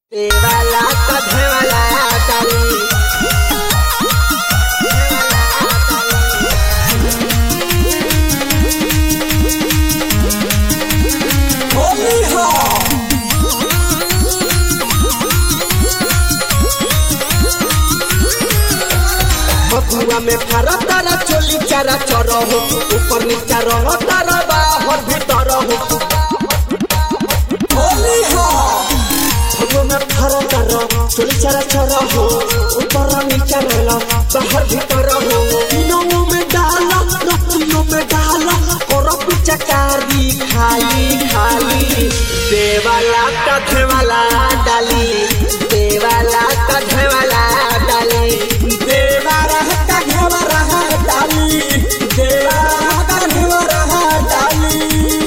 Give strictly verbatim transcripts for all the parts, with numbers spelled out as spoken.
देवाला कधवाला ताली होली हो बबुआ में फरा तारा चोली चारा चरो हो ऊपर नीचा रहो तारा बाहर भीतर हो होली हो बबुआ में फरा तारा चोली चारा चरो हो ऊपर नीचा रहो बाहर भीतर हो तीनों में डालो रत्नों में डालो और पीछे कारी खाली खाली देवाला कधवाला डाली देवाला कधवाला डाली देवाला कधवाला डाली देवाला कधवाला डाली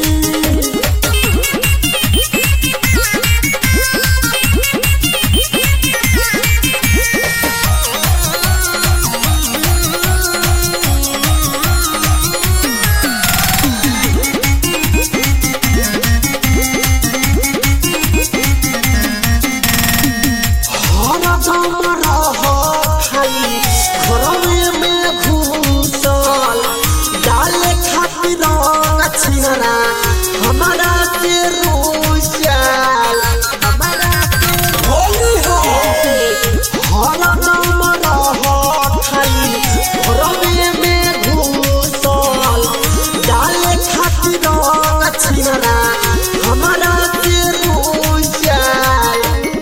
हमारा के रोशल हमारा के होली हो हरा नाम रहो खाली रवे में घुसल डाले खातिर छिनरा हमारा के रोशल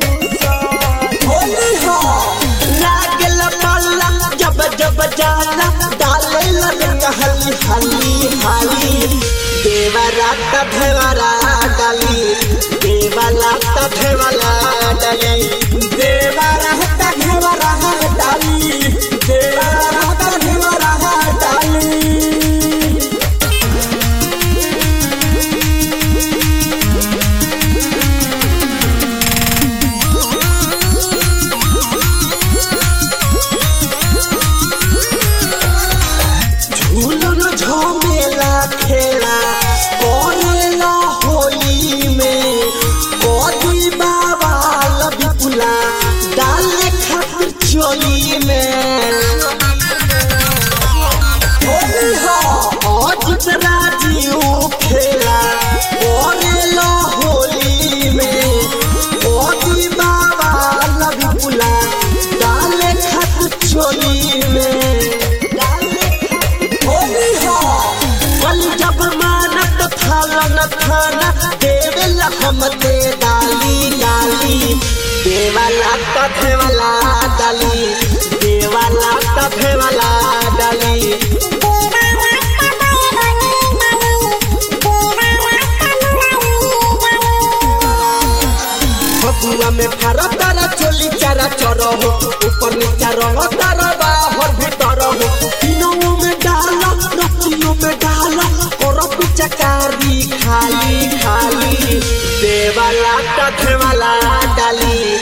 होली हो लागल पल्ला जब जब जाला डाले लग हली हली हली देवाला कधवाला डाली देवाला कधवाला डाली देवाला कधवाला डाली देवाला कधवाला डाली झूलन झमेला खेला डाले खातिर चोली में आज राजीव खेला बोलेला होली में ओदी बाबा लबुला डाले खातिर चोली में होली हो कल जब मानत थाला न थाना देवेला हमते डाली डाली देवाला कधवाला डाली देवाला कधवाला डाली बबुआ में फरा तारा चोली चारा चरो हो ऊपर नीचा रहो तारा बाहर भीतर हो तीनों में डालो रत्नों में डालो और पीछे कारी खाली खाली देवाला कधवाला डाली